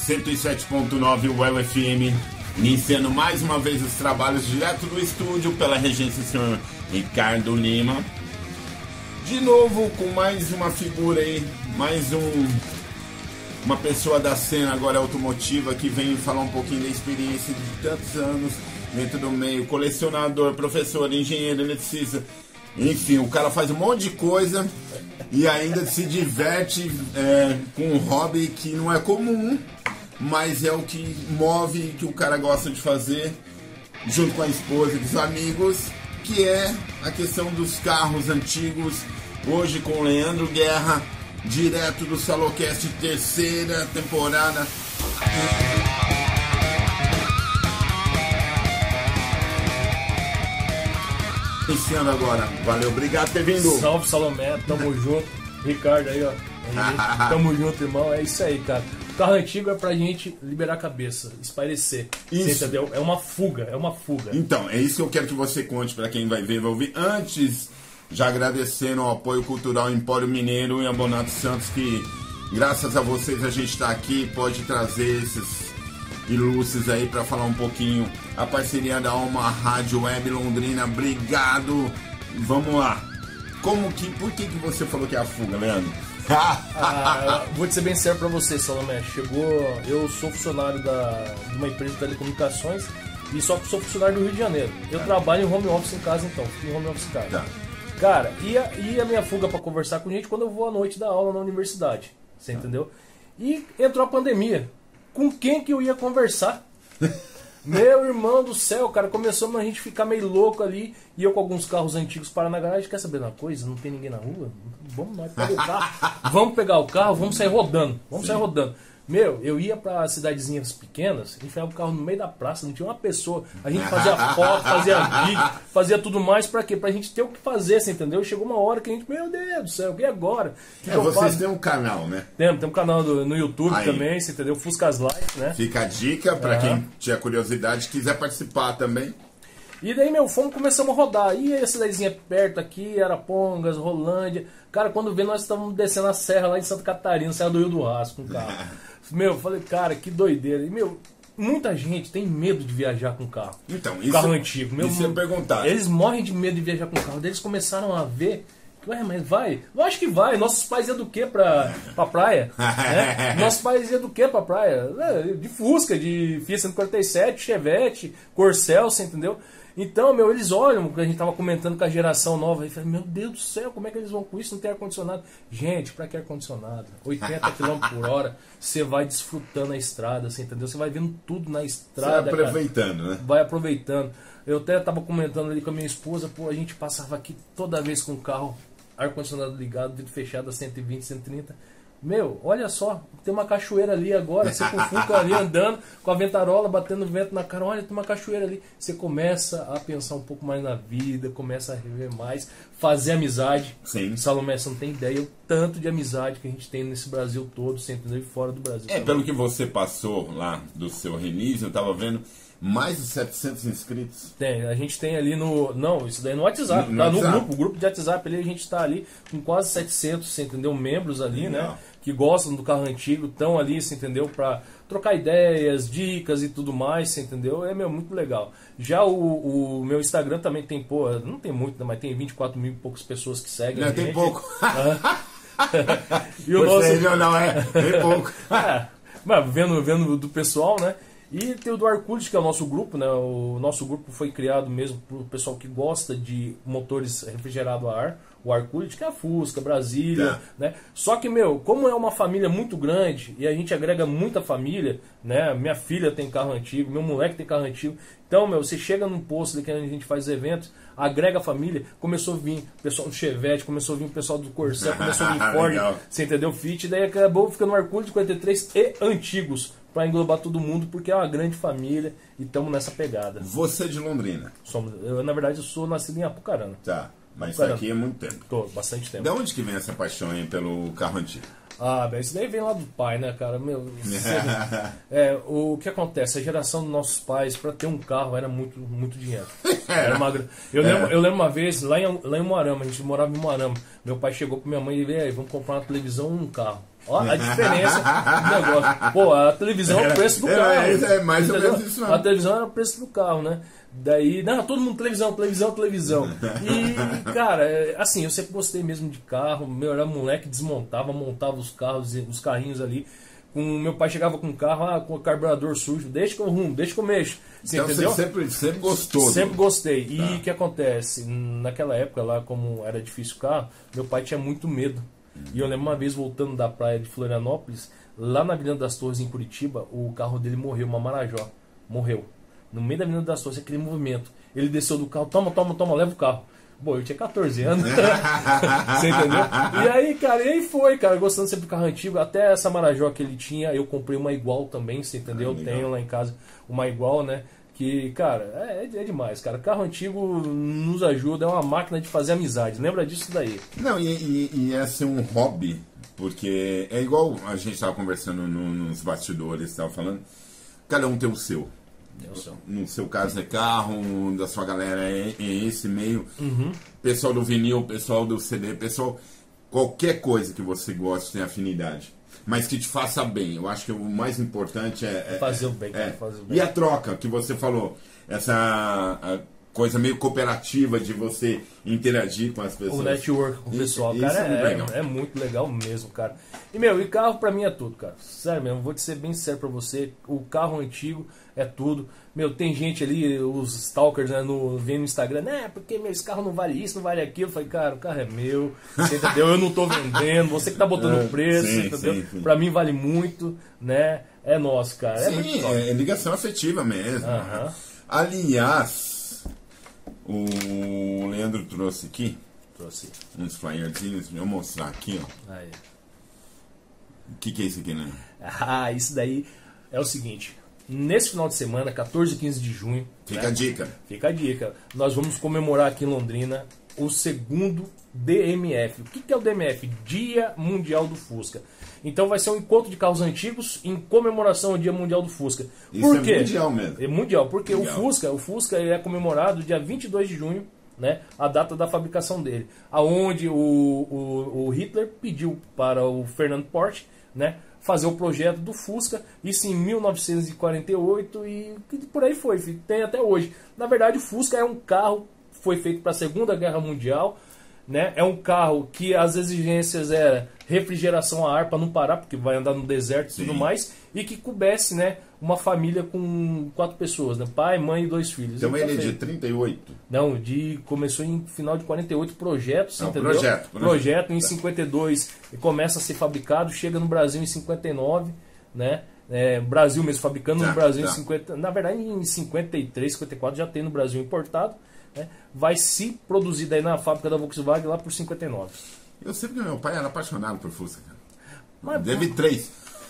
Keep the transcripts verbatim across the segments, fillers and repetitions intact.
cento e sete ponto nove U E L F M, iniciando mais uma vez os trabalhos direto do estúdio pela regência do senhor Ricardo Lima. De novo com mais uma figura aí, mais um, uma pessoa da cena agora automotiva que vem falar um pouquinho da experiência de tantos anos dentro do meio, colecionador, professor, engenheiro, eletricista, enfim, o cara faz um monte de coisa e ainda se diverte é, com um hobby que não é comum, mas é o que move, que o cara gosta de fazer junto com a esposa e os amigos, que é a questão dos carros antigos. Hoje com o Leandro Guerra, direto do Salocast, terceira temporada. Iniciando agora. Valeu, obrigado por ter vindo. Salve, Salomé, tamo junto. Ricardo aí, ó. Aí, tamo junto, irmão. É isso aí, cara. O carro antigo é pra gente liberar a cabeça, espairecer. Isso. Você entendeu? É uma fuga, é uma fuga. Então, é isso que eu quero que você conte pra quem vai ver, vai ouvir. Antes, já agradecendo ao apoio cultural Empório Mineiro e Ambonato Santos, que graças a vocês a gente tá aqui, pode trazer esses ilustres aí para falar um pouquinho. A parceria da Alma Rádio Web Londrina, obrigado. Vamos lá. Como que, por que que você falou que é a fuga, Leandro? Ah, vou te ser bem sério pra você, Salomé. Chegou, eu sou funcionário da, de uma empresa de telecomunicações e só que sou funcionário do Rio de Janeiro. Eu tá. trabalho em home office em casa, então, fico em home office em casa. Tá. Cara, e a, e a minha fuga pra conversar com gente quando eu vou à noite dar aula na universidade, você tá. entendeu? E entrou a pandemia. Com quem que eu ia conversar? Meu irmão do céu, cara, começou a gente ficar meio louco ali. E eu com alguns carros antigos parar na garagem. Quer saber de uma coisa? Não tem ninguém na rua? Vamos nós pegar o carro. Vamos pegar o carro, vamos sair rodando. Vamos Sim. sair rodando. Meu, eu ia pra cidadezinhas pequenas, enfiava o carro no meio da praça, não tinha uma pessoa. A gente fazia foto, fazia vídeo, fazia tudo mais pra quê? Pra gente ter o que fazer, você entendeu? Chegou uma hora que a gente, meu Deus do céu, e agora? Que é, que vocês têm um canal, né? Temos, tem um canal do, no YouTube Aí. também, você entendeu? Fuscas Live, né? Fica a dica pra é. quem tiver curiosidade, quiser participar também. E daí, meu, fomos, começamos a rodar. E a cidadezinha perto aqui, Arapongas, Rolândia. Cara, quando vê, nós estamos descendo a serra lá em Santa Catarina, Serra do Rio do Rastro, com o carro. Meu, falei, cara, que doideira. E, meu, muita gente tem medo de viajar com carro. Então, isso, carro antigo. Meu, isso eu perguntar. Eles morrem de medo de viajar com carro. Daí eles começaram a ver... Ué, mas vai? Eu acho que vai. Nossos pais iam do quê pra, pra praia? Né? Nossos pais iam do quê pra praia? De Fusca, de Fiat cento e quarenta e sete, Chevette, Corcel, você entendeu? Então, meu, eles olham, que a gente tava comentando com a geração nova, e falam, meu Deus do céu, como é que eles vão com isso? Não tem ar-condicionado. Gente, pra que ar-condicionado? oitenta quilômetros por hora, você vai desfrutando a estrada, você entendeu? Você vai vendo tudo na estrada. Vai aproveitando, cara. né? Vai aproveitando. Eu até tava comentando ali com a minha esposa, pô, a gente passava aqui toda vez com o carro, ar-condicionado ligado, vidro fechado a cento e vinte, cento e trinta. Meu, olha só, tem uma cachoeira ali agora, você com o Fuca ali andando, com a ventarola batendo vento na cara, olha, tem uma cachoeira ali. Você começa a pensar um pouco mais na vida, começa a rever mais, fazer amizade. Sim. Salomé, você não tem ideia o tanto de amizade que a gente tem nesse Brasil todo, você entendeu? E fora do Brasil. É, também. Pelo que você passou lá do seu release, eu tava vendo, mais de setecentos inscritos. Tem, a gente tem ali no... Não, isso daí no WhatsApp, no, no tá WhatsApp. no grupo, o grupo de WhatsApp ali, a gente tá ali com quase setecentos, você entendeu? Membros ali, Legal. né? Que gostam do carro antigo, estão ali, você entendeu? Pra trocar ideias, dicas e tudo mais, você entendeu? É, meu, muito legal. Já o, o meu Instagram também tem, pô, não tem muito, mas tem vinte e quatro mil e poucas pessoas que seguem. Não, a tem gente. pouco. E o nosso... não, não, é, tem pouco. É, mas vendo, vendo do pessoal, né? E tem o do Arcult, que é o nosso grupo, né? O nosso grupo foi criado mesmo pro pessoal que gosta de motores refrigerados a ar. O Arcult, que é a Fusca, Brasília, é. né? Só que, meu, como é uma família muito grande e a gente agrega muita família, né? Minha filha tem carro antigo, meu moleque tem carro antigo. Então, meu, você chega num posto ali que a gente faz eventos, agrega a família, começou a vir o pessoal do Chevette, começou a vir o pessoal do Corcel, começou a vir Ford, você entendeu? Fit, e daí acabou ficando o Arcult quarenta e três e antigos, para englobar todo mundo, porque é uma grande família e estamos nessa pegada. Você é de Londrina? Somos, eu, na verdade, eu sou nascido em Apucarana. Tá, mas isso aqui é muito tempo. Tô, bastante tempo. De onde que vem essa paixão aí pelo carro antigo? Ah, bem, isso daí vem lá do pai, né, cara? Meu, é, o que acontece? A geração dos nossos pais, para ter um carro, era muito, muito dinheiro. Era uma, eu, lembro, eu lembro uma vez, lá em, lá em Moarama, a gente morava em Moarama, meu pai chegou com minha mãe e veio aí, vamos comprar uma televisão e um carro. Ó, a diferença do negócio. Pô, a televisão é o preço do carro. É, é, é mais ou entendeu? menos isso mesmo. A televisão era o preço do carro, né? Daí, não, todo mundo televisão, televisão, televisão. E, cara, é, assim, eu sempre gostei mesmo de carro. Meu, era moleque, desmontava, montava os carros, os carrinhos ali. Com, meu pai chegava com o carro, ah, com o carburador sujo, deixa que eu rumo, deixa que eu mexo. Você então entendeu? você sempre, sempre gostou. Sempre gostei. E Tá. o que acontece? Naquela época lá, como era difícil o carro, meu pai tinha muito medo. E eu lembro uma vez voltando da praia de Florianópolis, lá na Avenida das Torres, em Curitiba, o carro dele morreu, uma Marajó. Morreu. No meio da Avenida das Torres, aquele movimento. Ele desceu do carro, toma, toma, toma, leva o carro. Bom, eu tinha quatorze anos. Você entendeu? E aí, cara, e aí foi, cara, gostando sempre do carro antigo. Até essa Marajó que ele tinha, eu comprei uma igual também, você entendeu? Ah, Tenho lá em casa uma igual, né? Que, cara, é, é demais, cara. Carro antigo nos ajuda, é uma máquina de fazer amizade. Lembra disso daí? Não, e, e, e é ser um hobby, porque é igual a gente estava conversando no, nos bastidores, estava falando, cada um tem o seu. No seu caso é carro, da sua galera é, é esse meio. Uhum. Pessoal do vinil, pessoal do C D, pessoal, qualquer coisa que você goste tem afinidade. Mas que te faça bem. Eu acho que o mais importante é... é fazer o bem, é, fazer o bem. E a troca, que você falou. Essa a coisa meio cooperativa de você interagir com as pessoas. O network com o pessoal, isso, cara, isso é, é, legal. é muito legal mesmo, cara. E, meu, e carro pra mim é tudo, cara. Sério mesmo, vou te ser bem sério pra você. O carro antigo é tudo. Meu, tem gente ali, os stalkers, né, no, vendo no Instagram, né, porque meu, esse carro não vale isso, não vale aquilo. Eu falei, cara, o carro é meu, você entendeu? Eu não tô vendendo, você que tá botando o preço, sim, entendeu? sim, sim. Pra mim vale muito, né? É nosso, cara. É muito Sim, top. é, é ligação afetiva mesmo. Aham. Aliás, o Leandro trouxe aqui Trouxe. uns flyerzinhos. Vou mostrar aqui, ó. Aí. O que, que é isso aqui, né? Ah, isso daí é o seguinte. Nesse final de semana, quatorze e quinze de junho, Fica né? a dica. Fica a dica. Nós vamos comemorar aqui em Londrina o segundo D M F. O que que é o D M F? Dia Mundial do Fusca. Então vai ser um encontro de carros antigos em comemoração ao Dia Mundial do Fusca. Isso Por é quê? mundial mesmo. É mundial, porque Mundial. o Fusca, o Fusca ele é comemorado dia vinte e dois de junho, né, a data da fabricação dele, aonde o, o, o Hitler pediu para o Fernando Porsche, né, fazer o projeto do Fusca, isso em mil novecentos e quarenta e oito e por aí foi, tem até hoje. Na verdade, o Fusca é um carro que foi feito para a Segunda Guerra Mundial, né? É um carro que as exigências era refrigeração a ar para não parar, porque vai andar no deserto e Sim. tudo mais, e que coubesse, né, uma família com quatro pessoas, né? Pai, mãe e dois filhos. Então E tá ele é de feito. trinta e oito. Não, de, começou em final de quarenta e oito projetos, Não, entendeu? projeto, projeto. Projeto em cinquenta e dois começa a ser fabricado, chega no Brasil em cinquenta e nove, né? É, Brasil mesmo, fabricando Tá, no Brasil tá. em cinquenta, na verdade em cinquenta e três, cinquenta e quatro já tem no Brasil importado, né? Vai se produzir daí na fábrica da Volkswagen lá por cinquenta e nove. Eu sei que meu pai era apaixonado por Fusca, cara. Mas, Deve três.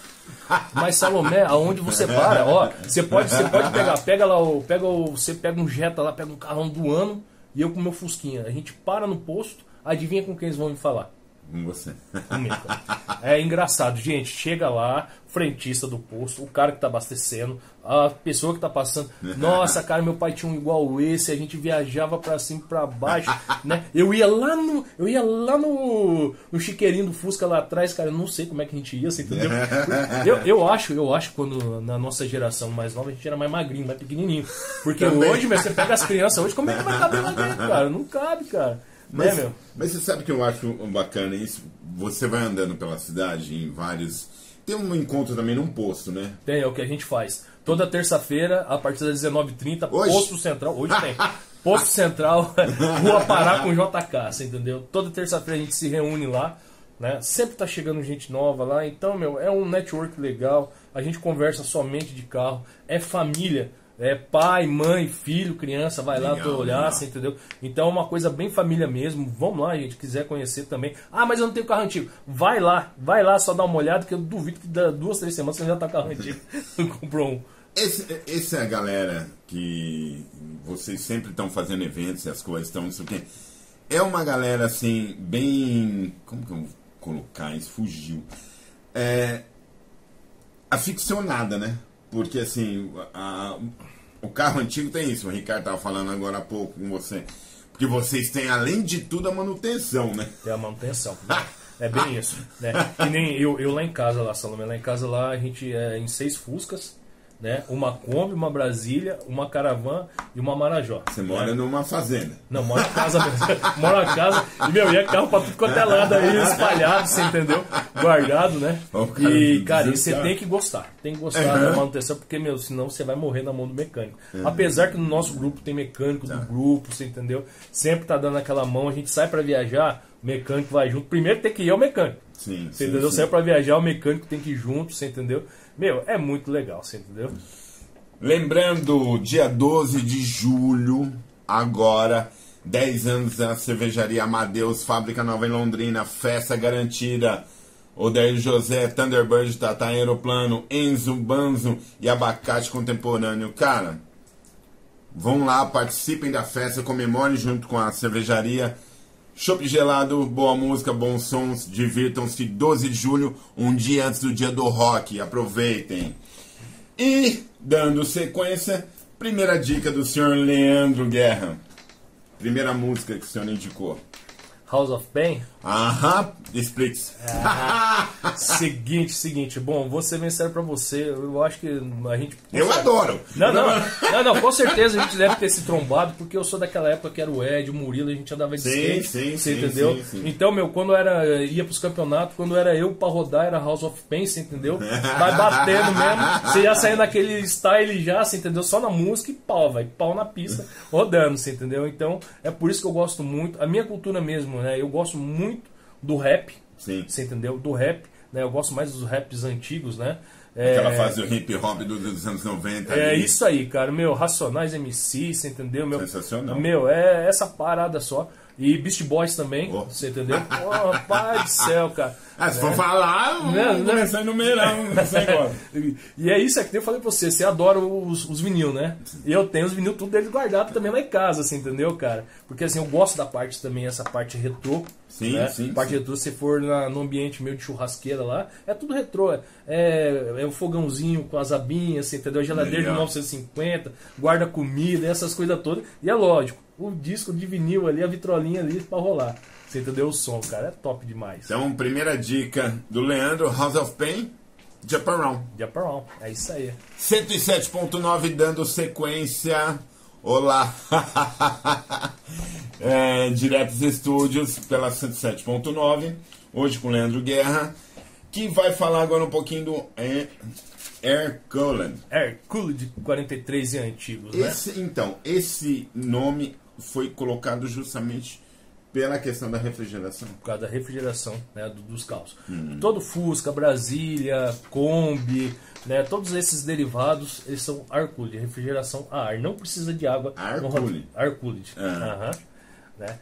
Mas Salomé, aonde você para, ó, você pode, você pode pegar, pega lá o, pega o, você pega um Jetta lá, pega um carrão do ano e eu com meu Fusquinha. A gente para no posto, adivinha com quem eles vão me falar? Com você. Comigo. É engraçado, gente. Chega lá, frentista do posto, o cara que tá abastecendo, a pessoa que tá passando. Nossa, cara, meu pai tinha um igual esse, a gente viajava pra cima e pra baixo, né? Eu ia lá no, eu ia lá no, no chiqueirinho do Fusca lá atrás, cara, eu não sei como é que a gente ia, você entendeu? Eu, eu acho, eu acho que quando na nossa geração mais nova a gente era mais magrinho, mais pequenininho. Porque Também. hoje, meu, você pega as crianças, hoje como é que vai caber lá dentro, cara? Não cabe, cara. Mas, Né, meu? mas você sabe que eu acho bacana isso? Você vai andando pela cidade em vários... Tem um encontro também num posto, né? Tem, é o que a gente faz. Toda terça-feira, a partir das dezenove e trinta, Hoje? Posto Central. Hoje tem. Posto Central, Rua Pará com J K, você entendeu? Toda terça-feira a gente se reúne lá, né? Sempre tá chegando gente nova lá. Então, meu, é um network legal. A gente conversa somente de carro. É família. É pai, mãe, filho, criança, vai lá Legal, pra olhar, legal. você entendeu? Então é uma coisa bem família mesmo. Vamos lá, gente, quiser conhecer também. Ah, mas eu não tenho carro antigo. Vai lá, vai lá só dar uma olhada, que eu duvido que dá duas, três semanas você já tá com carro antigo. Comprou um. Esse, esse é a galera que vocês sempre estão fazendo eventos e as coisas estão, não sei o quê. É uma galera assim, bem... Como que eu vou colocar isso? Fugiu. É... Aficionada, né? Porque assim, a- o carro antigo tem isso. O Ricardo estava falando agora há pouco com você. Porque vocês têm, além de tudo, a manutenção, né? Tem a manutenção. É bem isso, né? Que nem eu, eu lá em casa, lá, Salomé, lá em casa lá a gente é em seis Fuscas, né? Uma Kombi, uma Brasília, uma Caravan e uma Marajó. Você mora né? numa fazenda. Não, mora em casa mesmo. Mora em casa e, meu, e é carro pra tudo quanto é lado aí, espalhado, você entendeu? Guardado, né? Oh, cara, e, cara, e você você tem que gostar. Tem que gostar uhum. da manutenção, porque, meu, senão você vai morrer na mão do mecânico. Uhum. Apesar que no nosso grupo tem mecânico do grupo, você entendeu? Sempre tá dando aquela mão, a gente sai pra viajar, o mecânico vai junto. Primeiro tem que ir ao mecânico. Sim, você sim, entendeu? sim. Sai pra viajar, o mecânico tem que ir junto, você entendeu? Meu, é muito legal, você entendeu? Lembrando, dia doze de julho, agora, dez anos da cervejaria Amadeus, fábrica nova em Londrina, festa garantida. Odair José, Thunderbird, Tata Aeroplano, Enzo, Banzo e Abacate Contemporâneo. Cara, vão lá, participem da festa, comemorem junto com a cervejaria. Chopp gelado, boa música, bons sons, divirtam-se. doze de julho, um dia antes do dia do rock. Aproveitem. E, dando sequência, primeira dica do senhor Leandro Guerra. Primeira música que o senhor indicou. House of Pain? Aham, explique-se. Ah, seguinte, seguinte. Bom, vou ser bem sério pra você. Eu acho que a gente... Eu certo. adoro. Não, não, não, não, com certeza a gente deve ter se trombado, porque eu sou daquela época que era o Ed, o Murilo, a gente andava de Sim, skate, sim, você sim, entendeu? sim, sim. Então, meu, quando eu era, ia pros campeonatos, quando era eu pra rodar, era House of Pain, você entendeu? Vai batendo mesmo, você já saía naquele style já, você entendeu? Só na música e pau, vai, pau na pista, rodando, você entendeu? Então, é por isso que eu gosto muito, a minha cultura mesmo, né? Eu gosto muito do rap, Sim. você entendeu? Do rap, né? Eu gosto mais dos raps antigos, né? Aquela É... fase do hip hop dos, dos anos noventa. É ali. isso aí, cara. Meu, Racionais M C, você entendeu? Meu, Sensacional. Meu, é essa parada só. E Beast Boys também, Oh. você entendeu? Oh, pai do céu, cara. Ah, se for falar, vamos Né, né? começar a enumerar não sei agora. E é isso aqui, eu falei pra você, você adora os, os vinil, né? E eu tenho os vinil tudo deles guardados também lá em casa, assim, entendeu, cara? Porque assim, eu gosto da parte também, essa parte retrô. Sim, né? sim, parte sim. retrô, se for na, no ambiente meio de churrasqueira lá, é tudo retrô. É, é, é um fogãozinho com as abinhas, assim, entendeu? A geladeira de Legal. mil novecentos e cinquenta, guarda comida, essas coisas todas. E é lógico, o disco de vinil ali, a vitrolinha ali pra rolar. Você entendeu? O som, cara, é top demais. Então, primeira dica do Leandro, House of Pain, Jump Around. Jump Around, é isso aí. cento e sete ponto nove dando sequência. Olá. é, direto dos estúdios pela cento e sete ponto nove. Hoje com o Leandro Guerra, que vai falar agora um pouquinho do é, Air Coolant. Air Cooled de quarenta e três e antigos, né? Esse, então, esse nome foi colocado justamente pela questão da refrigeração. Por causa da refrigeração, né, do- dos carros. Hum. Todo Fusca, Brasília, Kombi, né, todos esses derivados, eles são ar cooled, refrigeração a ar. Não precisa de água. Ar no cooled. Ar cooled. Ah. Aham. Né?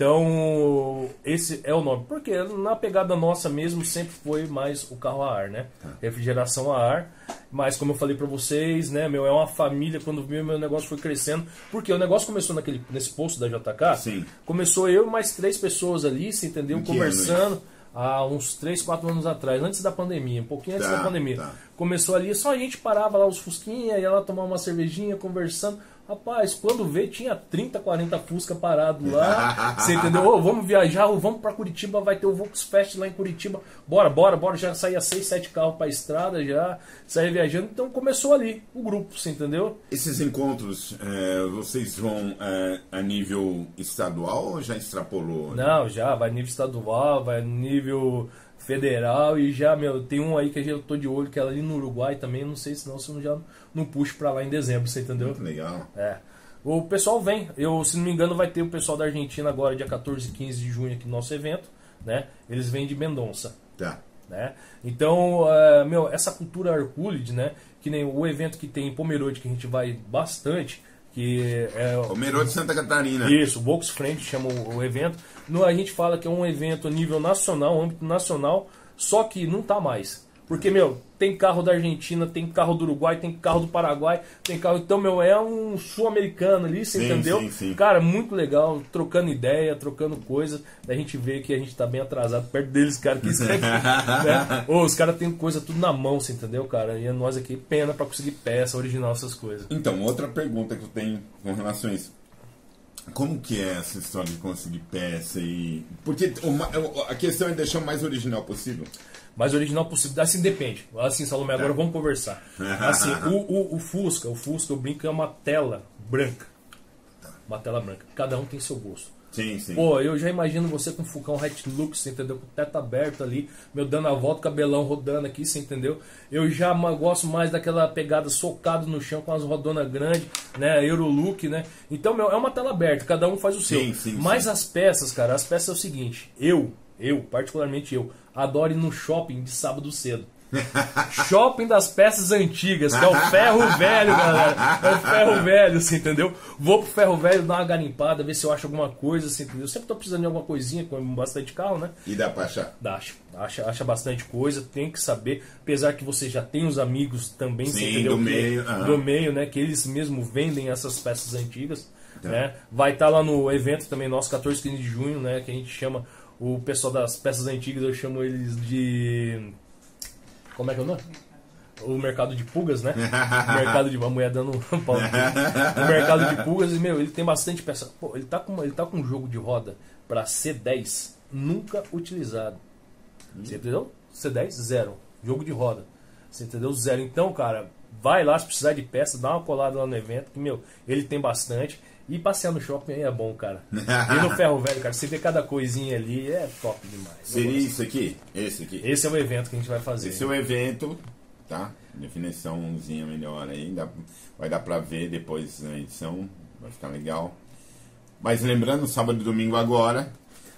Então, esse é o nome. Porque na pegada nossa mesmo sempre foi mais o carro a ar, né? Tá. Refrigeração a ar. Mas como eu falei pra vocês, né, meu, é uma família. Quando meu, meu negócio foi crescendo. Porque o negócio começou naquele, nesse posto da J K. Sim. Começou eu e mais três pessoas ali, você entendeu? Em que Conversando. Há uns três, quatro anos atrás, antes da pandemia, um pouquinho antes Tá, da pandemia. tá. Começou ali, só a gente parava lá os Fusquinha, ia lá tomar uma cervejinha, conversando. Rapaz, quando vê, tinha trinta, quarenta Fusca parado lá. Você entendeu? Ô, vamos viajar, ô, vamos pra Curitiba, vai ter o Volksfest lá em Curitiba. Bora, bora, bora. Já saía seis, sete carros pra estrada, já saía viajando. Então começou ali o grupo, você entendeu? Esses encontros, é, vocês vão é, a nível estadual ou já extrapolou? Não, já, vai nível estadual, vai nível federal e já, meu, tem um aí que eu tô de olho, que é ali no Uruguai também, não sei se não, se eu já não puxo pra lá em dezembro, você entendeu? Muito legal. É. O pessoal vem, eu, se não me engano, vai ter o pessoal da Argentina agora, dia quatorze e quinze de junho aqui no nosso evento, né? Eles vêm de Mendonça, Tá. né? Então, uh, meu, essa cultura Arcoolid, né? Que nem o evento que tem em Pomerode, que a gente vai bastante, que é Pomerode de Santa Catarina. isso, o Volksfriend chama o, o evento. No, a gente fala que é um evento a nível nacional, âmbito nacional, só que não tá mais. Porque, meu, tem carro da Argentina, tem carro do Uruguai, tem carro do Paraguai, tem carro... Então, meu, é um sul-americano ali, você Sim, entendeu? sim, sim. Cara, muito legal, trocando ideia, trocando coisa. Da gente vê que a gente tá bem atrasado perto deles, cara, que isso aqui, né? Ô, os caras têm coisa tudo na mão, você entendeu, cara? E nós aqui, pena pra conseguir peça original, essas coisas. Então, outra pergunta que eu tenho com relação a isso. Como que é essa história de conseguir peça e... Porque uma, a questão é deixar o mais original possível. Mais original possível. Assim, depende. Assim, Salomé, agora é. vamos conversar. Assim, o, o, o Fusca, o Fusca, eu brinco, é uma tela branca. Uma tela branca. Cada um tem seu gosto. Sim, sim. Pô, eu já imagino você com o Fucão Hilux, você entendeu? Com o teto aberto ali, meu dando a volta, o cabelão rodando aqui, você entendeu? Eu já gosto mais daquela pegada socado no chão com as rodonas grandes, né? Eurolook, né? Então, meu, é uma tela aberta, cada um faz o seu. Sim, sim, Mas sim. as peças, cara, as peças é o seguinte, eu, eu, particularmente eu, adoro ir no shopping de sábado cedo. Shopping das peças antigas, que é o ferro velho, galera. É o ferro velho, você entendeu? Vou pro ferro velho, dar uma garimpada, ver se eu acho alguma coisa, assim, entendeu? Eu sempre tô precisando de alguma coisinha, com bastante carro, né? E dá pra achar? Dá, acha, acha, acha bastante coisa, tem que saber. Apesar que você já tem os amigos também, Sim, você entendeu? Do que, meio, uhum. do meio, né? Que eles mesmo vendem essas peças antigas, tá. né? Vai estar tá lá no evento também nosso, quatorze, quinze de junho, né? Que a gente chama o pessoal das peças antigas, eu chamo eles de... Como é que é o nome? O mercado de pulgas, né? O mercado de... A mulher dando um pau. O mercado de pulgas, e, meu, ele tem bastante peça. Pô, ele tá com, ele tá com um jogo de roda para C dez nunca utilizado. Você entendeu? C dez, zero. Jogo de roda. Você entendeu? Zero. Então, cara, vai lá se precisar de peça, dá uma colada lá no evento, que, meu, ele tem bastante. E passear no shopping aí é bom, cara. E no ferro velho, cara, você vê cada coisinha ali, é top demais. Seria isso aqui? Esse aqui? Esse é o evento que a gente vai fazer. Esse é o evento, tá? Definiçãozinha melhor aí. Dá, vai dar pra ver depois na edição. Vai ficar legal. Mas lembrando, sábado e domingo agora,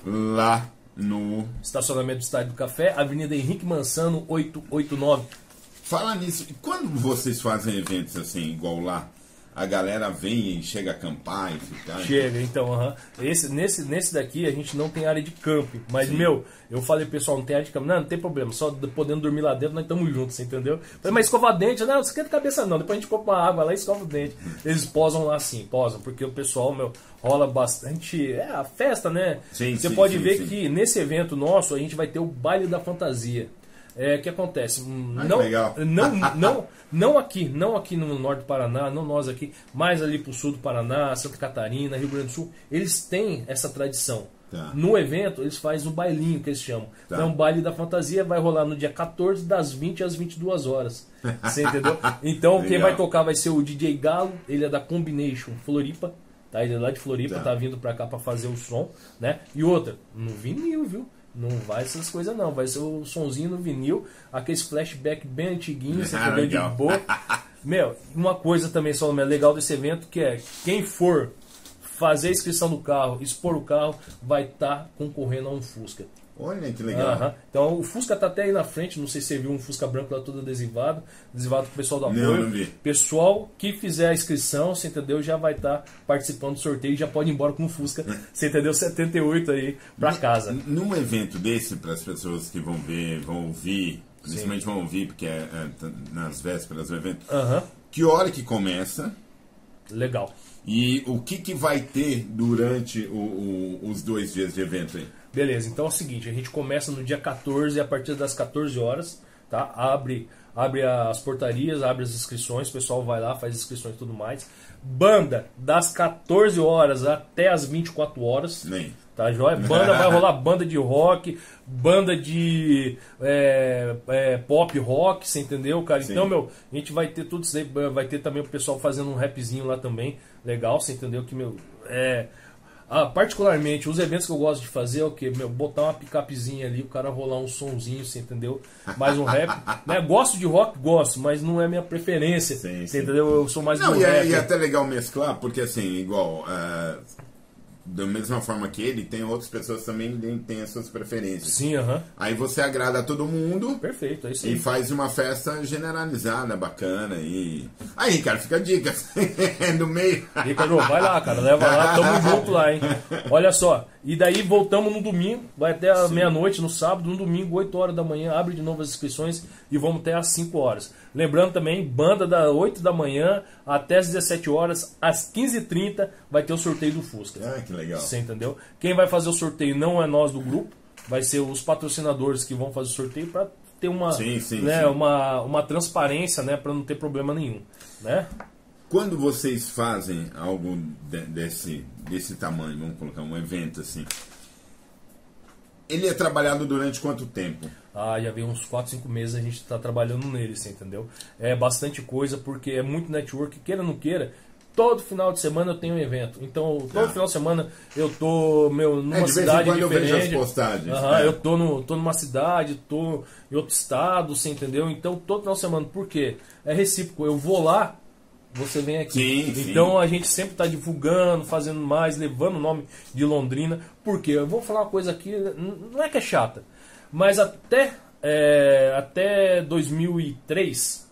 lá no... Estacionamento do Estádio do Café, Avenida Henrique Mansano, oitocentos e oitenta e nove. Fala nisso, quando vocês fazem eventos assim, igual lá, a galera vem e chega a acampar e ficar... Chega, então, aham. Uh-huh. Esse, nesse, nesse daqui a gente não tem área de camping. Mas, Sim. meu, eu falei, pessoal, não tem área de camping. Não, não tem problema, só podendo dormir lá dentro, nós estamos juntos, entendeu? Falei, mas escova dente? Não, não esquenta a cabeça não. Depois a gente compra uma água lá e escova o dente. Eles posam lá sim, posam, porque o pessoal, meu, rola bastante... É a festa, né? Sim, Você sim, pode sim, ver sim. que nesse evento nosso a gente vai ter o baile da fantasia. É, o que acontece? Ai, não, legal. não, não, não aqui, não aqui no norte do Paraná, não nós aqui, mas ali pro sul do Paraná, Santa Catarina, Rio Grande do Sul, eles têm essa tradição. Tá. No evento, eles fazem o bailinho que eles chamam. Tá. Então, o baile da fantasia vai rolar no dia quatorze, das vinte às vinte e duas horas. Você entendeu? Então, quem vai tocar vai ser o D J Galo, ele é da Combination Floripa, tá? Ele é lá de Floripa, tá, tá vindo pra cá pra fazer o som, né? E outra, no vinil, viu? Não vai essas coisas não, vai ser o sonzinho no vinil, aqueles flashback bem antiguinhos, você entendeu? De boa. Meu, uma coisa também só legal desse evento que é, quem for fazer a inscrição do carro, expor o carro, vai estar tá concorrendo a um Fusca. Olha que legal. Uhum. Então o Fusca tá até aí na frente, não sei se você viu um Fusca branco lá todo adesivado, adesivado com o pessoal do apoio. Não, não vi. Pessoal que fizer a inscrição, você entendeu, já vai estar tá participando do sorteio e já pode ir embora com o Fusca, você entendeu, setenta e oito aí pra casa. Num evento desse, para as pessoas que vão ver, vão ouvir, principalmente Sim. vão ouvir, porque é, é nas vésperas do evento, uhum. que hora que começa? Legal. E o que, que vai ter durante o, o, os dois dias de evento aí? Beleza, então é o seguinte, a gente começa no dia quatorze, a partir das quatorze horas, tá? Abre, abre as portarias, abre as inscrições, o pessoal vai lá, faz inscrições e tudo mais. Banda, das quatorze horas até as vinte e quatro horas. Nem. Tá, joia? Banda, vai rolar banda de rock, banda de é, é, pop rock, você entendeu, cara? Sim. Então, meu, a gente vai ter tudo isso aí, vai ter também o pessoal fazendo um rapzinho lá também, legal, você entendeu? Que, meu, é... Ah, particularmente, os eventos que eu gosto de fazer é o quê? Meu, botar uma picapezinha ali, o cara rolar um sonzinho, você entendeu? Mais um rap. Né? Gosto de rock, gosto, mas não é minha preferência. Sim, você sim. entendeu? Eu sou mais não, do e rap. É, e é até legal mesclar, porque assim, igual... Uh, da mesma forma que ele, tem outras pessoas também que têm as suas preferências. Sim, aham. Uh-huh. Aí você agrada a todo mundo. Perfeito, é isso aí. E faz uma festa generalizada, bacana. E... Aí, Ricardo, fica a dica. No meio. Ricardo, vai lá, cara. Leva lá, tamo junto lá, hein? Olha só. E daí voltamos no domingo, vai até a meia-noite no sábado. No domingo, oito horas da manhã, abre de novo as inscrições e vamos até às cinco horas. Lembrando também, banda da oito da manhã até as dezessete horas, às quinze e trinta vai ter o sorteio do Fusca. Ah, que legal. Você entendeu? Quem vai fazer o sorteio não é nós do grupo, vai ser os patrocinadores que vão fazer o sorteio para ter uma, sim, sim, né, sim. uma, uma transparência, né, para não ter problema nenhum, né? quando vocês fazem algo de, desse, desse tamanho, vamos colocar um evento assim, ele é trabalhado durante quanto tempo? Ah, já vem uns quatro, cinco meses a gente está trabalhando nele, você entendeu? É bastante coisa, porque é muito network, queira ou não queira, todo final de semana eu tenho um evento. Então, todo ah. final de semana eu tô meu, numa é, de cidade vez em quando diferente. Eu vejo as postagens. Uhum, é. Eu tô, no, tô numa cidade, tô em outro estado, você entendeu? Então, todo final de semana, por quê? É recíproco, eu vou lá, você vem aqui. Sim, então sim. a gente sempre está divulgando, fazendo mais, levando o nome de Londrina. Por quê? Eu vou falar uma coisa aqui, não é que é chata, mas até, é, até dois mil e três,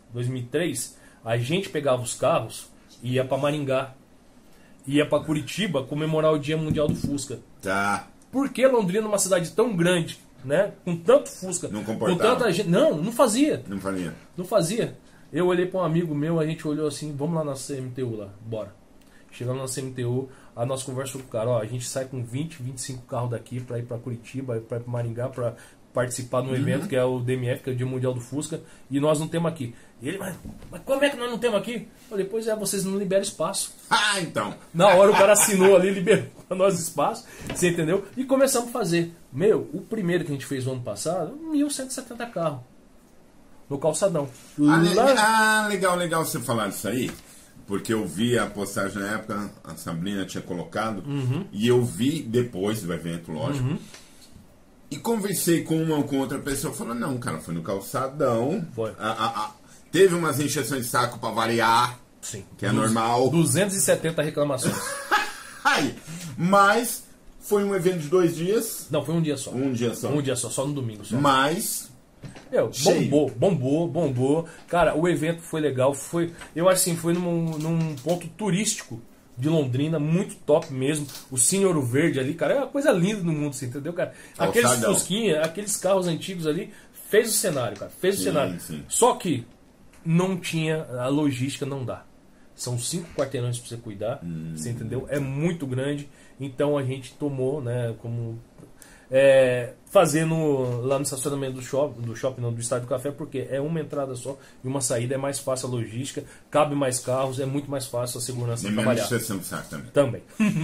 a gente pegava os carros e ia para Maringá, ia para Curitiba comemorar o Dia Mundial do Fusca. Tá. Por que Londrina, uma cidade tão grande, né, com tanto Fusca, não com tanta gente, não, não fazia. Não fazia. Não fazia. Eu olhei para um amigo meu, a gente olhou assim, vamos lá na C M T U lá, bora. Chegamos na C M T U, a nossa conversa com o cara, ó, a gente sai com vinte, vinte e cinco carros daqui para ir para Curitiba, para ir para Maringá, para participar de um evento, uhum, que é o D M F, que é o Dia Mundial do Fusca, e nós não temos aqui. E ele, mas, mas como é que nós não temos aqui? Eu falei, pois é, vocês não liberam espaço. Ah, então. Na hora o cara assinou ali, liberou para nós espaço, você entendeu? E começamos a fazer. Meu, o primeiro que a gente fez no ano passado, mil cento e setenta carros. No calçadão. Ah, Lá... ah, legal, legal você falar disso aí. Porque eu vi a postagem na época, a Sabrina tinha colocado, uhum, e eu vi depois do evento, lógico. Uhum. E conversei com uma ou com outra pessoa, falou, não, cara, foi no calçadão. Foi. A, a, a, teve umas encheções de saco pra variar. Sim. Que é normal. duzentas e setenta reclamações. Ai, mas foi um evento de dois dias. Não, foi um dia só. Um dia só. Um dia só, só no domingo só. Mas... Meu, bombou, bombou, bombou. Cara, o evento foi legal. Foi, eu acho assim, foi num, num ponto turístico de Londrina, muito top mesmo. O Cine Ouro Verde ali, cara, é uma coisa linda no mundo, você entendeu, cara? Aqueles fusquinha, aqueles carros antigos ali, fez o cenário, cara. Fez sim, o cenário. Sim. Só que não tinha, a logística não dá. São cinco quarteirões pra você cuidar, hum. você entendeu? É muito grande. Então a gente tomou, né, como... É, fazendo lá no estacionamento do shopping, do shopping não, do Estádio do Café, porque é uma entrada só e uma saída, é mais fácil a logística, cabe mais carros, é muito mais fácil a segurança de trabalhar. Também. Também.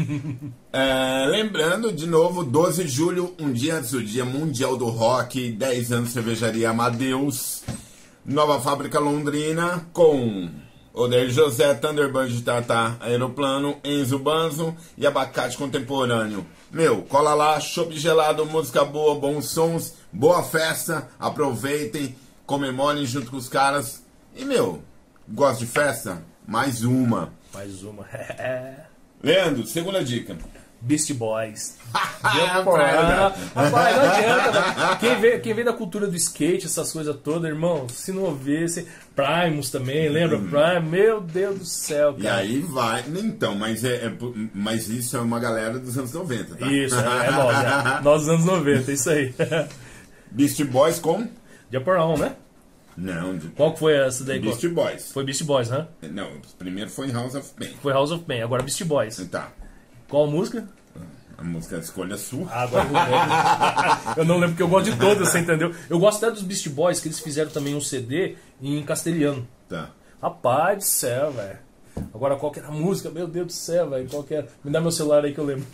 é, lembrando, de novo, doze de julho, um dia antes do Dia Mundial do Rock, dez anos Cervejaria Amadeus, nova fábrica Londrina, com Odair José, Thunderbird, Tata, Aeroplano, Enzo Banzo e Abacate Contemporâneo. Meu, cola lá, chopp gelado, música boa, bons sons, boa festa, aproveitem, comemorem junto com os caras. E, meu, gosta de festa? Mais uma. Mais uma. Leandro, segunda dica. Beast Boys. Rapaz, não adianta, né? Quem vem, quem vem da cultura do skate, essas coisas todas, irmão, se não ouvir, se... Primus também, lembra? Hum. Prime, meu Deus do céu, cara. E aí vai, então, mas, é, é, mas isso é uma galera dos anos noventa, tá? Isso, é, é nós, é. Nós dos anos noventa, isso aí. Beast Boys com? Japarão, né? Não. De... Qual que foi essa daí? Beast Boys. Foi Beast Boys, né? Não, primeiro foi House of Pain. Foi House of Pain, agora Beast Boys. Tá. Qual a música? A música escolha sua. Ah, agora eu lembro. Eu não lembro porque eu gosto de todas, você entendeu? Eu gosto até dos Beast Boys, que eles fizeram também um C D em castelhano. Tá. Rapaz do céu, velho. Agora qual que era a música? Meu Deus do céu, velho. Qual que era? Me dá meu celular aí que eu lembro.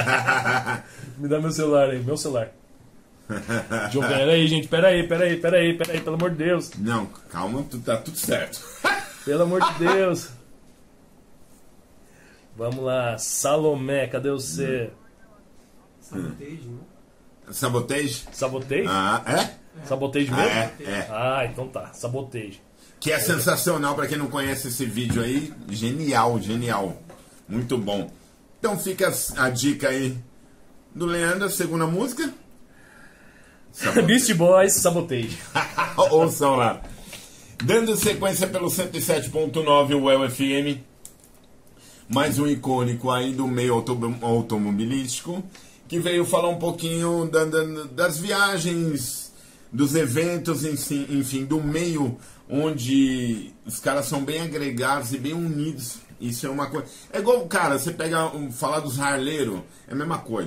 Me dá meu celular aí, meu celular. João, pera aí, gente, pera aí, pera aí, pera aí, pera aí, pelo amor de Deus. Não, calma, tá tudo certo. Pelo amor de Deus. Vamos lá, Salomé, cadê você? Sabotage, né? Sabotage? Sabotage? Ah, é? Sabotage mesmo? Ah, é, é. Ah, então tá, Sabotage. Que é sensacional, pra quem não conhece esse vídeo aí. Genial, genial. Muito bom. Então fica a dica aí do Leandro, a segunda música. Beast Boys, Sabotage. Ouçam lá. Dando sequência pelo cento e sete ponto nove, o Well F M. Mais um icônico aí do meio automobilístico, que veio falar um pouquinho da, da, das viagens, dos eventos, enfim, do meio onde os caras são bem agregados e bem unidos. Isso é uma coisa... É igual, cara, você pega um, falar dos harleiros, é a mesma coisa.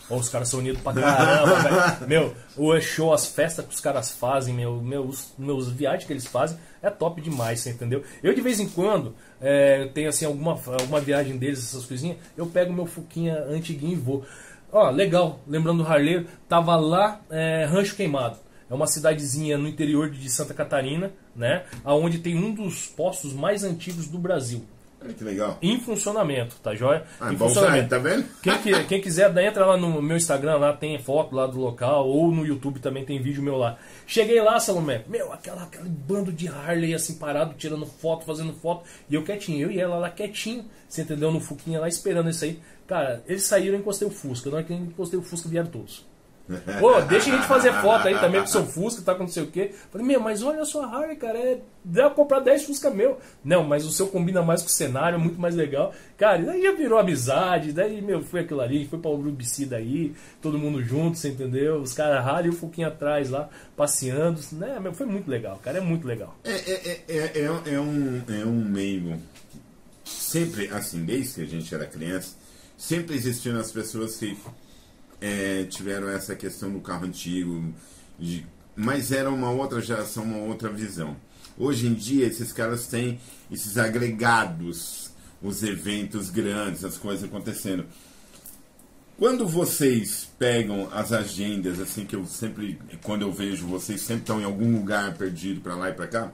Oh, os caras são unidos pra caramba, velho. Meu, o show, as festas que os caras fazem, meu, meus, meus viagens que eles fazem, é top demais, você entendeu? Eu, de vez em quando, é, tenho assim, alguma, alguma viagem deles, essas coisinhas, eu pego meu Fuquinha antiguinho e vou. Ó, legal, lembrando do Harley, tava lá, é, Rancho Queimado. É uma cidadezinha no interior de Santa Catarina, né? Onde tem um dos postos mais antigos do Brasil. Olha que legal. Em funcionamento, tá joia? Ah, em bom funcionamento. sair, tá vendo? Quem, que, quem quiser, daí entra lá no meu Instagram, lá tem foto lá do local, ou no YouTube também tem vídeo meu lá. Cheguei lá, Salomé, meu, aquela, aquele bando de Harley assim parado, tirando foto, fazendo foto, e eu quietinho, eu e ela lá quietinho, você entendeu? No Fuquinha lá esperando isso aí. Cara, eles saíram e encostei o Fusca. Na hora que eu encostei o Fusca, vieram todos. Pô, deixa a gente fazer foto aí também com o seu Fusca, tá com não sei o quê. Falei, meu, mas olha a sua Harley, cara, é... dá pra comprar dez Fusca meu. Não, mas o seu combina mais com o cenário, é muito mais legal. Cara, daí já virou amizade, daí, meu, foi aquilo ali, foi pra Urubici daí, todo mundo junto, você entendeu? Os caras Harley e o Fuquinha atrás lá, passeando, né, meu, foi muito legal, cara, é muito legal. É, é, é, é, é, um, é um meio, sempre, assim, desde que a gente era criança, sempre existiram as pessoas que É, tiveram essa questão do carro antigo, de, mas era uma outra geração, uma outra visão. Hoje em dia, esses caras têm esses agregados, os eventos grandes, as coisas acontecendo. Quando vocês pegam as agendas, assim, que eu sempre, quando eu vejo vocês, sempre estão em algum lugar perdido para lá e para cá,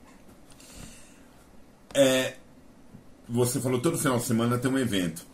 é, você falou todo final de semana tem um evento.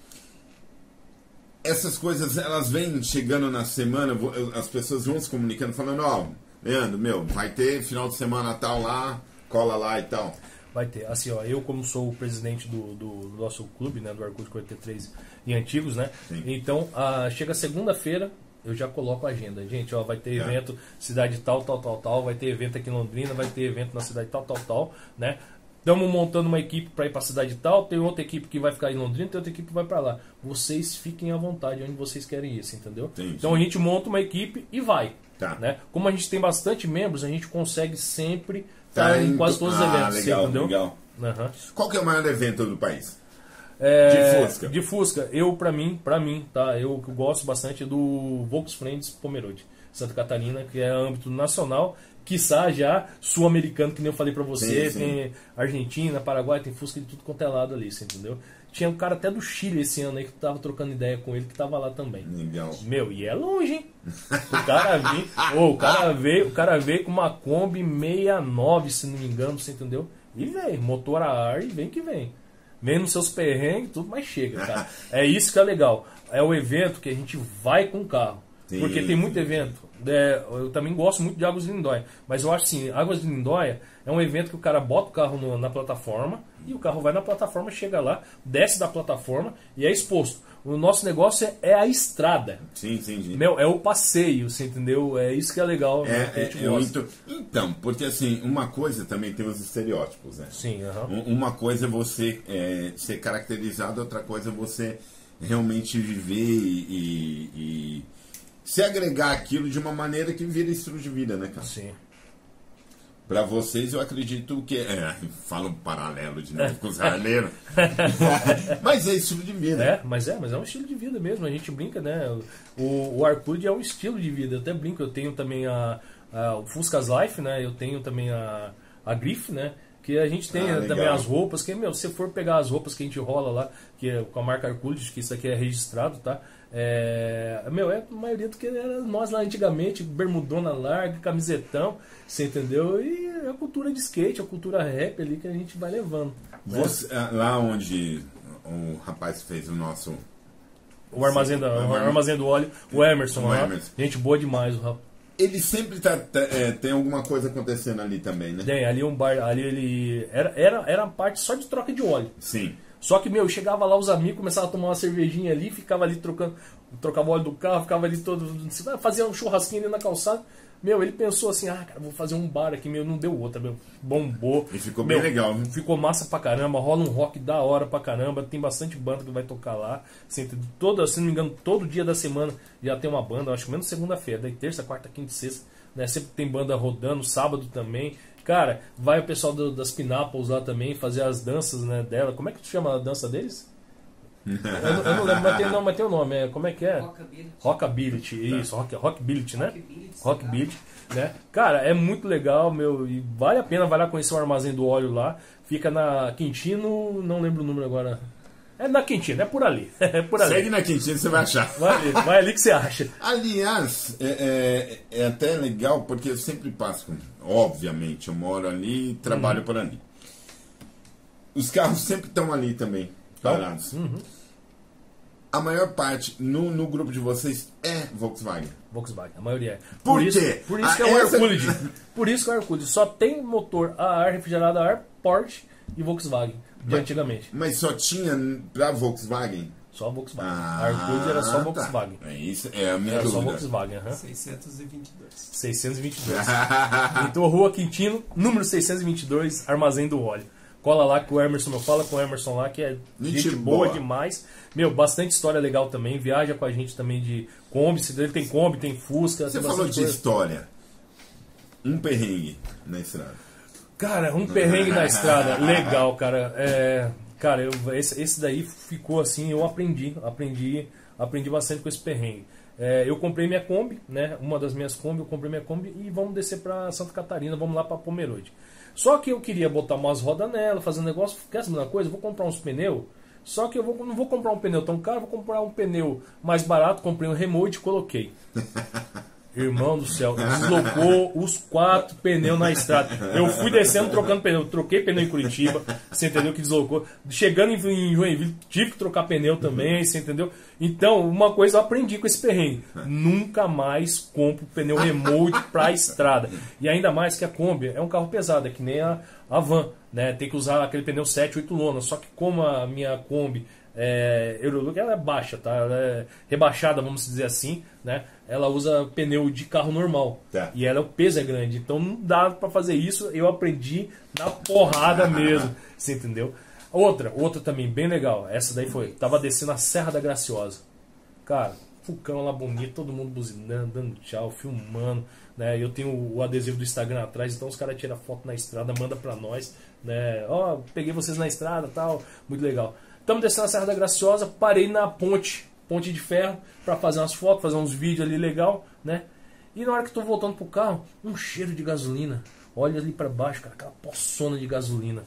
Essas coisas, elas vêm chegando na semana, as pessoas vão se comunicando, falando, ó, oh, Leandro, meu, vai ter final de semana tal lá, cola lá e tal. Vai ter, assim, ó, eu como sou o presidente do, do, do nosso clube, né, do Arcud quarenta e três e Antigos, né, Sim. então, a, chega segunda-feira, eu já coloco a agenda, gente, ó, vai ter é. evento, cidade tal, tal, tal, tal, vai ter evento aqui em Londrina, vai ter evento na cidade tal, tal, tal, né. Estamos montando uma equipe para ir para a cidade tal, tem outra equipe que vai ficar em Londrina, tem outra equipe que vai para lá. Vocês fiquem à vontade onde vocês querem ir, entendeu? Entendi. Então a gente monta uma equipe e vai. Tá. Né? Como a gente tem bastante membros, a gente consegue sempre estar tá em quase todos os eventos. Ah, legal, entendeu? legal. Uhum. Qual que é o maior evento do país? É, de Fusca. De Fusca. Eu, para mim, para mim, tá? Eu gosto bastante do Volkswagen Pomerode, Santa Catarina, que é âmbito nacional. Quiçá já sul-americano, que nem eu falei pra você, sim, sim. Tem Argentina, Paraguai, tem Fusca de tudo quanto é lado ali, você entendeu? Tinha um cara até do Chile esse ano aí que tava trocando ideia com ele, que tava lá também. Legal. Meu, e é longe, hein? O cara veio, oh, o cara veio, o cara veio com uma Kombi sessenta e nove, se não me engano, você entendeu? E veio, motor a ar e vem que vem. Vem nos seus perrengues, tudo, mas chega, cara. É isso que é legal. É o evento que a gente vai com o carro. Sim, porque tem muito evento. É, eu também gosto muito de Águas de Lindóia. Mas eu acho assim, Águas de Lindóia é um evento que o cara bota o carro no, na plataforma e o carro vai na plataforma, chega lá, desce da plataforma e é exposto. O nosso negócio é, é a estrada. Sim, sim, sim. Meu, é o passeio, você entendeu? É isso que é legal. É, né, que a gente é, gosta. Então, então, porque assim, uma coisa também tem os estereótipos, né? Sim, uhum. Uma coisa é você é, ser caracterizado, outra coisa é você realmente viver e... e, e se agregar aquilo de uma maneira que vira estilo de vida, né, cara? Sim. Pra vocês, eu acredito que... É, fala um paralelo de novo com os harleiros. Mas é estilo de vida. É, mas é, mas é um estilo de vida mesmo. A gente brinca, né? O, o Arcud é um estilo de vida. Eu até brinco, eu tenho também a, a, o Fuscas Life, né? Eu tenho também a, a Griff, né? Que a gente tem ah, também as roupas, que, meu, se você for pegar as roupas que a gente rola lá, que é com a marca Arcud, que isso aqui é registrado, tá? É, meu, é a maioria do que era nós lá antigamente, bermudona larga, camisetão, você entendeu? E a cultura de skate, a cultura rap ali que a gente vai levando. Né? Você, lá onde o rapaz fez o nosso... O armazém, da, o armazém do óleo, o Emerson, o lá, Emerson. Gente boa demais o rapaz. Ele sempre tá, tá, é, tem alguma coisa acontecendo ali também, né? Tem, ali um bar, ali ele... Era, era, era uma parte só de troca de óleo. Sim. Só que, meu, chegava lá os amigos, começavam a tomar uma cervejinha ali, ficava ali trocando, trocava o óleo do carro, ficava ali todo... Fazia um churrasquinho ali na calçada. Meu, ele pensou assim, ah, cara, vou fazer um bar aqui, meu, não deu outra, meu, bombou. E ficou meu, bem legal, né? Ficou massa pra caramba, rola um rock da hora pra caramba, tem bastante banda que vai tocar lá. Assim, toda, se não me engano, todo dia da semana já tem uma banda, acho que menos segunda-feira, daí terça, quarta, quinta e sexta, né? Sempre tem banda rodando, sábado também. Cara, vai o pessoal do, das Pinápolis lá também fazer as danças, né, dela. Como é que tu chama a dança deles? Eu, não- eu não lembro, mas tem, não, mas tem o nome. É, como é que é? Rockability. Rockability, isso, rock, Rockability, né? Rockability, Rockability, né? Cara, é muito legal, meu, e vale a pena, vai lá conhecer o armazém do óleo lá. Fica na Quintino, não lembro o número agora. É na Quintino, é por ali. É por ali. Segue na Quintina, você vai achar. Vai ali, vai ali que você acha. Aliás, é, é- é até legal porque eu sempre passo, com- obviamente, eu moro ali e trabalho por ali. Os carros sempre estão ali também, parados. Uhum. A maior parte no, no grupo de vocês é Volkswagen. Volkswagen, a maioria é. Por isso, quê? Por isso Ah, que é o essa- Hercules. Por isso que é o Hercules. Só tem motor a ar, refrigerado a ar, Porsche e Volkswagen, de Mas- antigamente. Mas só tinha pra Volkswagen? Só Volkswagen. Ah, a Hercules era só tá. Volkswagen. É isso, é a minha Era só dúvida. Volkswagen, aham. seiscentos e vinte e dois. seiscentos e vinte e dois. Então, Rua Quintino, número seiscentos e vinte e dois, Armazém do Óleo. Cola lá com o Emerson, eu falo com o Emerson lá, que é Gente gente boa, boa. demais. Meu, bastante história legal também. Viaja com a gente também de Kombi. Se ele tem Kombi, tem Fusca. Você tem falou bastante de coisa. história. Um perrengue na estrada. Cara, um perrengue na estrada. Legal, cara. É, cara, eu, esse, esse daí ficou assim, eu aprendi. Aprendi, aprendi bastante com esse perrengue. É, eu comprei minha Kombi, né? Uma das minhas Kombi, eu comprei minha Kombi e vamos descer pra Santa Catarina, vamos lá pra Pomerode. Só que eu queria botar umas rodas nela, fazer um negócio. Quer saber uma coisa? Eu vou comprar uns pneus. Só que eu vou, não vou comprar um pneu tão caro, vou comprar um pneu mais barato. Comprei um remote e coloquei. Irmão do céu, deslocou os quatro pneus na estrada. Eu fui descendo trocando pneu, troquei pneu em Curitiba, você entendeu que deslocou. Chegando em em Joinville, tive que trocar pneu também, você entendeu? Então, uma coisa eu aprendi com esse perrengue: nunca mais compro pneu remote pra estrada. E ainda mais que a Kombi é um carro pesado, é que nem a, a van, né? Tem que usar aquele pneu sete, oito lonas. Só que como a minha Kombi é, Eurolook, ela é baixa, tá? Ela é rebaixada, vamos dizer assim, né? Ela usa pneu de carro normal. Tá. E ela, o peso é grande. Então não dá pra fazer isso. Eu aprendi na porrada mesmo. Você entendeu? Outra, outra também bem legal. Essa daí foi. Tava descendo a Serra da Graciosa. Cara, vulcão lá bonito, todo mundo buzinando, dando tchau, filmando. Né? Eu tenho o adesivo do Instagram atrás, então os caras tiram foto na estrada, manda pra nós. Né? Ó, peguei vocês na estrada e tal. Muito legal. Estamos descendo a Serra da Graciosa, parei na ponte, ponte de ferro, para fazer umas fotos, fazer uns vídeos ali legal, né? E na hora que estou voltando pro carro, um cheiro de gasolina. Olha ali para baixo, cara, aquela poçona de gasolina.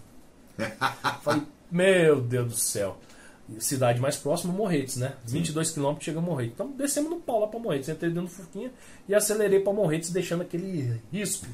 Falei, meu Deus do céu. Cidade mais próxima, Morretes, né? vinte e dois quilômetros chega a Morretes. Então descemos no pau lá para Morretes. Entrei dentro do Furquinha e acelerei para Morretes, deixando aquele risco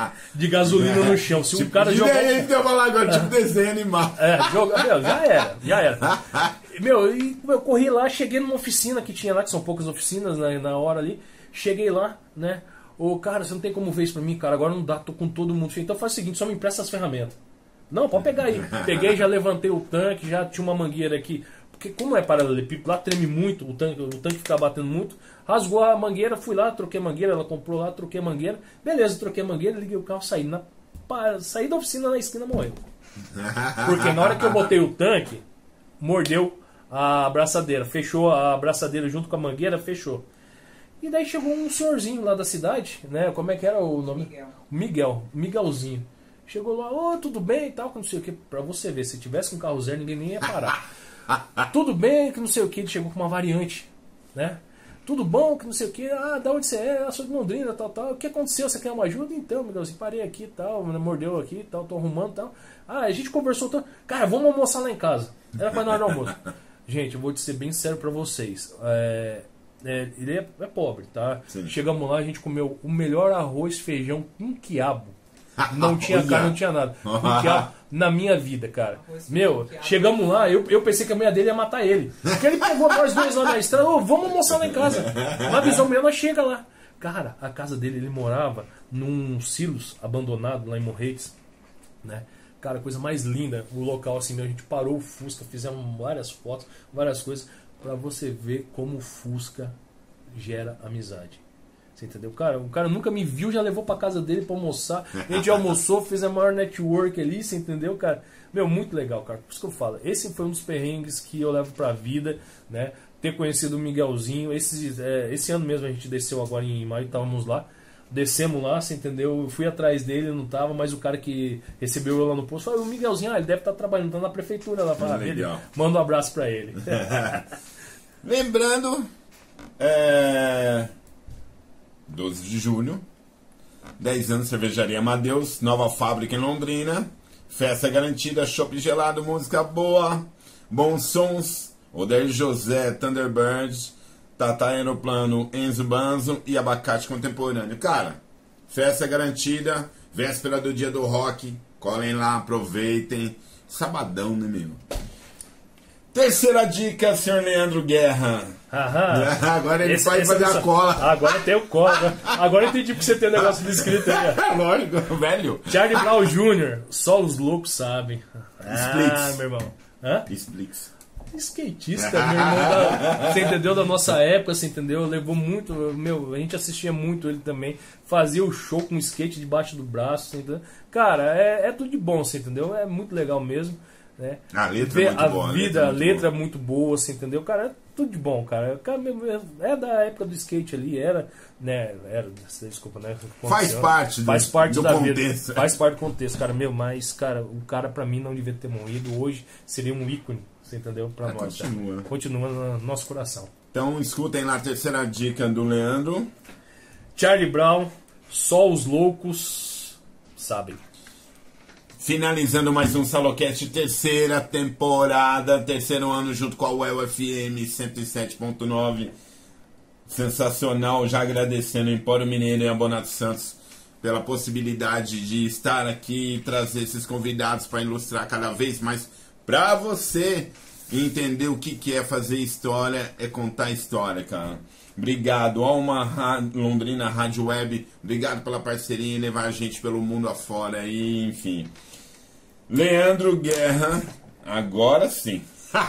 de gasolina no chão. Se um Tipo, cara jogar. aí que eu vou falar agora, tipo desenho animado. É, joga, meu, já era, já era. Meu, e eu corri lá, cheguei numa oficina que tinha lá, que são poucas oficinas né, na hora ali. Cheguei lá, né? Ô, cara, você não tem como ver isso pra mim, cara. Agora não dá, tô com todo mundo. Então faz o seguinte, só me empresta as ferramentas. Não, pode pegar aí. Peguei, já levantei o tanque, já tinha uma mangueira aqui. Porque como é paralelepípedo, lá treme muito, o tanque, o tanque fica batendo muito. Rasgou a mangueira, fui lá, troquei a mangueira, ela comprou lá, troquei a mangueira. Beleza, troquei a mangueira, liguei o carro, saí, na, pa, saí da oficina na esquina morrendo. Porque na hora que eu botei o tanque, mordeu a abraçadeira. Fechou a abraçadeira junto com a mangueira, fechou. E daí chegou um senhorzinho lá da cidade, né? Como é que era o nome? Miguel. Miguel, Miguelzinho. Chegou lá, ô, tudo bem e tal, que não sei o que. Pra você ver, se tivesse um carro zero, ninguém nem ia parar. Tudo bem, que não sei o que. Ele chegou com uma variante, né? Tudo bom, que não sei o que. Ah, da onde você é? Eu sou de Londrina, tal, tal. O que aconteceu? Você quer uma ajuda? Então, Miguelzinho, parei aqui e tal, mordeu aqui e tal, tô arrumando e tal. Ah, a gente conversou, tal. Cara, vamos almoçar lá em casa. Era pra nós no almoço. Gente, eu vou te ser bem sério pra vocês. É... É, ele é, é pobre, tá? Sim. Chegamos lá, a gente comeu o melhor arroz, feijão com quiabo. Não tinha Olha. carne, não tinha nada. Com quiabo na minha vida, cara. Arroz, Meu, quiabo. chegamos lá, eu, eu pensei que a mulher dele ia matar ele. Porque ele pegou nós dois lá na estrada, ô, vamos almoçar lá em casa. Na visão minha, nós chega lá. Cara, a casa dele, ele morava num silos abandonado lá em Morretes, né? Cara, coisa mais linda, o local assim, a gente parou o Fusca, fizemos várias fotos, várias coisas, pra você ver como o Fusca gera amizade. Você entendeu? Cara, o cara nunca me viu, já levou pra casa dele pra almoçar. A gente almoçou, fez a maior network ali, você entendeu, cara? Meu, muito legal, cara. Por isso que eu falo, esse foi um dos perrengues que eu levo pra vida, né? Ter conhecido o Miguelzinho. Esse, é, esse ano mesmo a gente desceu agora em maio, estávamos lá. Descemos lá, você entendeu? Eu fui atrás dele, não tava, mas o cara que recebeu eu lá no posto falou, o Miguelzinho, ah, ele deve estar trabalhando, tá na prefeitura lá. Fala, ele, manda um abraço pra ele. Lembrando, é... doze de julho, dez anos, Cervejaria Amadeus, nova fábrica em Londrina, festa garantida, chopp gelado, música boa, bons sons, Odair José, Thunderbird, Tata Aeroplano, Enzo Banzo e Abacate Contemporâneo. Cara, festa garantida, véspera do dia do rock, colhem lá, aproveitem, sabadão, né, meu? Terceira dica, senhor Leandro Guerra. Aham. Agora ele Esse- vai esse fazer é a só- cola. Agora tem o cola. Agora, agora eu entendi porque você tem um negócio de escrito aí. ó. Lógico, velho. Charlie Brown Júnior, só os loucos sabem. Ah, Explique-se. meu irmão. Hã? Explique-se. Skatista, meu irmão. Da, você entendeu? Da nossa época, você entendeu? Levou muito. Meu, a gente assistia muito ele também. Fazia o show com skate debaixo do braço, você entendeu? Cara, é, é tudo de bom, você entendeu? É muito legal mesmo. Né? A letra Ver é muito a boa. vida, a a letra é muito boa, você entendeu? Cara, é tudo de bom, cara. Cara, é da época do skate ali, era, né? Era, desculpa, né? Faz parte do- Faz parte do da contexto. vida. Faz parte do contexto, cara. Meu, mas, cara, o cara pra mim não devia ter morrido. Hoje seria um ícone, você entendeu? Pra É, nós. cara. continua. Continua no nosso coração. Então escutem lá a terceira dica do Leandro. Charlie Brown, só os loucos sabem. Finalizando mais um Salocast, terceira temporada, terceiro ano junto com a U E L F M cento e sete ponto nove. Sensacional, já agradecendo o Empório Mineiro e a Bonato Santos pela possibilidade de estar aqui e trazer esses convidados para ilustrar cada vez mais para você entender o que, que é fazer história, é contar história, cara. Obrigado, Alma Ra- Londrina Rádio Web, obrigado pela parceria e levar a gente pelo mundo afora aí, enfim. Leandro Guerra, agora sim,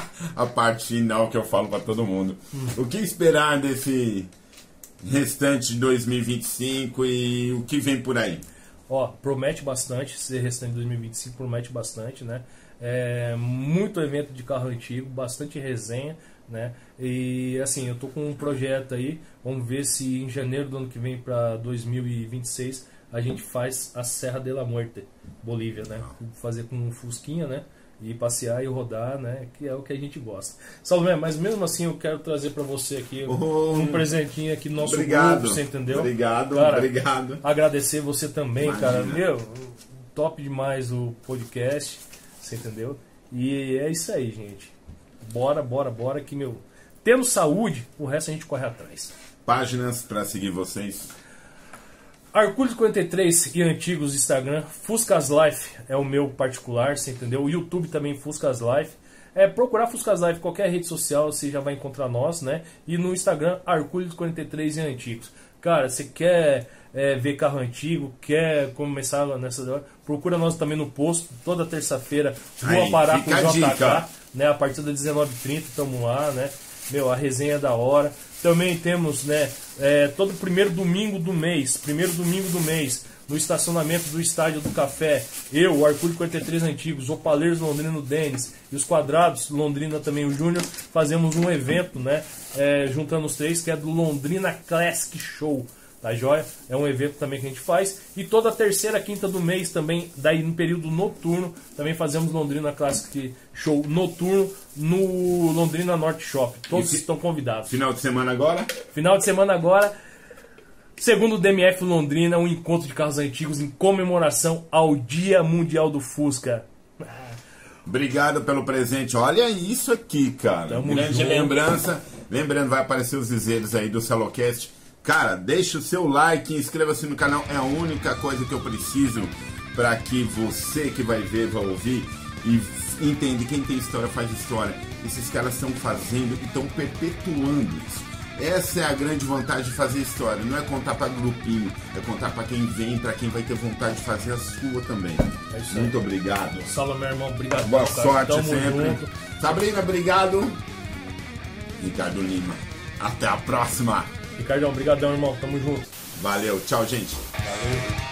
a parte final que eu falo pra todo mundo. O que esperar desse restante de dois mil e vinte e cinco e o que vem por aí? Ó, promete bastante, esse restante de dois mil e vinte e cinco promete bastante, né? É, muito evento de carro antigo, bastante resenha, né? E assim, eu tô com um projeto aí, vamos ver se em janeiro do ano que vem para dois mil e vinte e seis a gente faz a Serra de la Muerte, Bolívia, né? Fazer com um fusquinha, né? E passear e rodar, né? Que é o que a gente gosta. Salomé, mas mesmo assim eu quero trazer para você aqui Oh, um presentinho aqui no nosso obrigado, grupo, você entendeu? Obrigado, Cara, obrigado. Agradecer você também, Imagina. cara. Meu, top demais o podcast, você entendeu? E é isso aí, gente. Bora, bora, bora que, meu, tendo saúde, o resto a gente corre atrás. Páginas para seguir vocês. Arculhos quarenta e três e antigos Instagram, Fuscas Life é o meu particular, você entendeu? O YouTube também Fuscas Life. É procurar Fuscas Life, qualquer rede social, você já vai encontrar nós, né? E no Instagram, Arculhos quarenta e três e antigos. Cara, você quer é, ver carro antigo, quer começar nessa hora, procura nós também no posto, toda terça-feira, Rua Aí, Pará com fica a J K, dica. né? A partir das dezenove e trinta, estamos lá, né? Meu, a resenha é da hora. Também temos, né, é, todo primeiro domingo do mês, primeiro domingo do mês, no estacionamento do Estádio do Café, eu, o Arculho quarenta e três Antigos, o Paleiros Londrina, o Denis e os Quadrados Londrina também, o Júnior, fazemos um evento, né, é, juntando os três, que é do Londrina Classic Show. Tá joia? É um evento também que a gente faz. E toda terceira, quinta do mês também, daí no período noturno, também fazemos Londrina Classic Show noturno no Londrina Norte Shop. Todos E fi- estão convidados. Final de semana agora? Final de semana agora, segundo o D M F Londrina, um encontro de carros antigos em comemoração ao Dia Mundial do Fusca. Obrigado pelo presente. Olha isso aqui, cara. Tamo Grande junto. lembrança. Lembrando, vai aparecer os dizeres aí do Salocast. Cara, deixa o seu like, inscreva-se no canal. É a única coisa que eu preciso para que você que vai ver, vai ouvir e entende. Quem tem história faz história. Esses caras estão fazendo e estão perpetuando isso. Essa é a grande vantagem de fazer história. Não é contar para grupinho, é contar para quem vem, para quem vai ter vontade de fazer a sua também. É isso aí. Muito obrigado. Salve, meu irmão. Obrigado. Boa cara. sorte Tamo sempre. junto. Sabrina, obrigado. Ricardo Lima. Até a próxima. Ricardão, brigadão, irmão. Tamo junto. Valeu. Tchau, gente. Valeu.